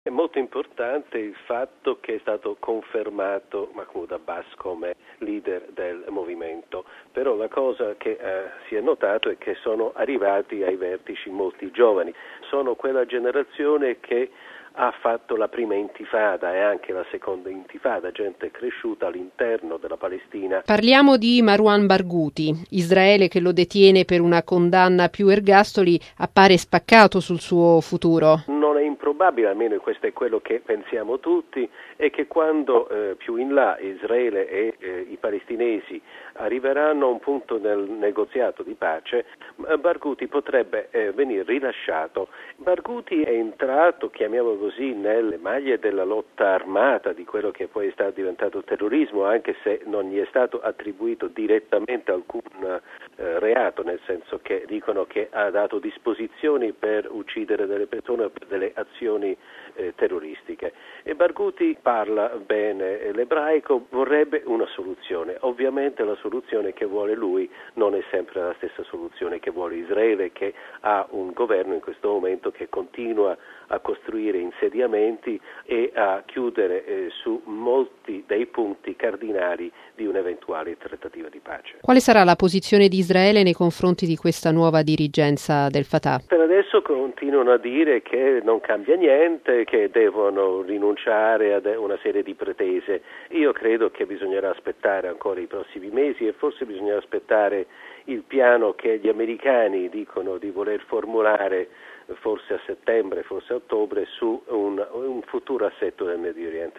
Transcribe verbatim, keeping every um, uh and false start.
È molto importante il fatto che è stato confermato Mahmoud Abbas come leader del movimento, però la cosa che eh, si è notato è che sono arrivati ai vertici molti giovani, sono quella generazione che ha fatto la prima intifada e anche la seconda intifada, gente cresciuta all'interno della Palestina. Parliamo di Marwan Barghouti. Israele, che lo detiene per una condanna più ergastoli, appare spaccato sul suo futuro. Non è improbabile, almeno questo è quello che pensiamo tutti, è che quando eh, più in là Israele e eh, i palestinesi arriveranno a un punto nel negoziato di pace, Barghouti potrebbe eh, venire rilasciato. Barghouti è entrato, chiamiamolo così, nelle maglie della lotta armata di quello che poi è stato diventato terrorismo, anche se non gli è stato attribuito direttamente alcun eh, reato, nel senso che dicono che ha dato disposizioni per uccidere delle persone, per delle azioni eh, terroristiche. E Barghouti parla bene l'ebraico, vorrebbe una soluzione. Ovviamente la soluzione che vuole lui non è sempre la stessa soluzione che vuole Israele, che ha un governo in questo momento che continua a costruire insediamenti e a chiudere eh, su molti dei punti cardinali di un'eventuale trattativa di pace. Quale sarà la posizione di Israele nei confronti di questa nuova dirigenza del Fatah? Per adesso continuano a dire che non cambia niente, che devono rinunciare a una serie di pretese. Io credo che bisognerà aspettare ancora i prossimi mesi e forse bisognerà aspettare il piano che gli americani dicono di voler formulare forse a settembre, forse a ottobre, su un, un futuro assetto del Medio Oriente.